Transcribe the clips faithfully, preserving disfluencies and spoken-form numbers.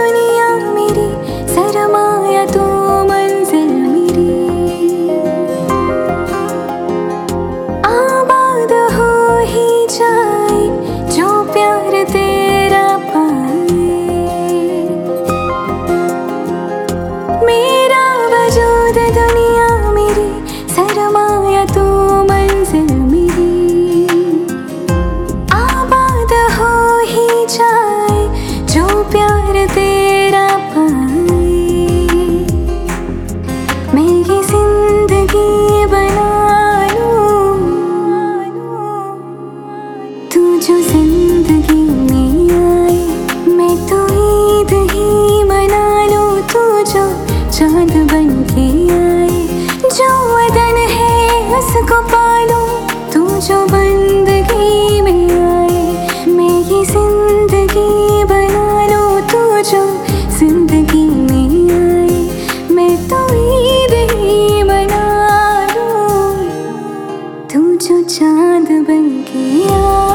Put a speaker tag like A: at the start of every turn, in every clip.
A: दुनिया मेरी, सरमाया तू मंजिल मेरी। आबाद हो ही जाए जो प्यार तेरा पाए, मेरा वजूद दुनिया मेरी, सरमाया तू मंजिल मेरी। आबाद हो ही जाए जो प्यार तेरा पाए, मैं ये जिंदगी बना लूं तू जो जिंदगी में आए। मैं तो ईद ही मना लूं तू जो चांद बन के आए। जो वतन है उसको पालूं तू जो बंदगी में आए। मैं ये जिंदगी बना लूं तू जो जिंदगी में आए। मैं तो ईद ही मना लूं तू जो चांद बन के आए।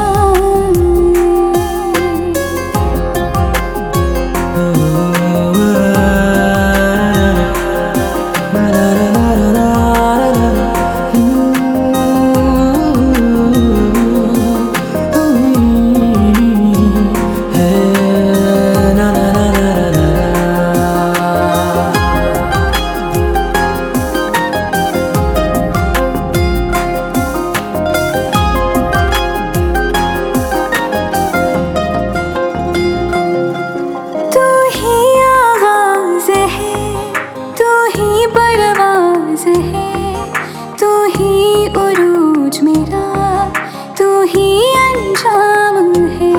A: तू ही उरूज मेरा, तू ही अंजाम है।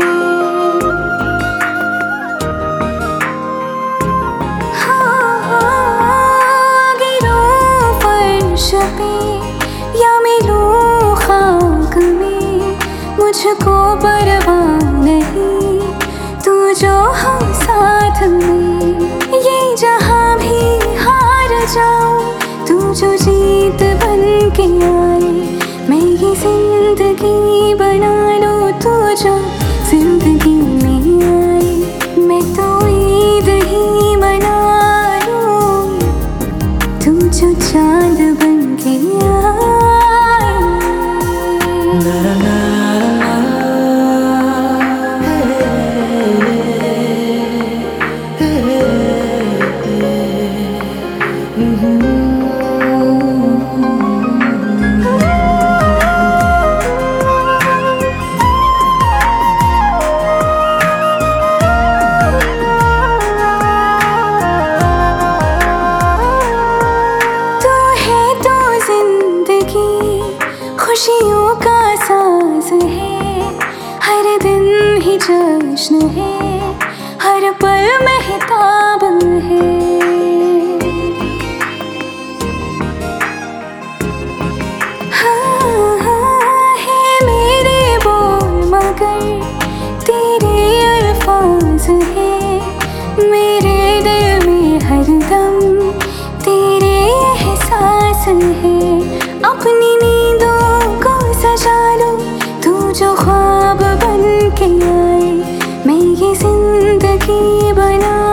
A: हाँ, गिरूं फर्श पे या मिलूं खाक में, मुझको परवाह नहीं तू जो हो साथ में। ये जहां भी हार जाऊं तू जो जीत बन के आए। मैं ये जिंदगी बना लूं तू जो जिंदगी में आए। मैं तो ईद ही मना लूं तू जो चांद बन के आए। खुशियों का साज है, हर दिन ही जश्न है, हर पल महताब है। हाँ हाँ है मेरे बोल मगर तेरे अल्फाज है। मेरे दिल में हरदम तेरे एहसास है। अपनी नींदों को सजा लूं तू जो ख्वाब बन के आए। मैं ये जिंदगी बना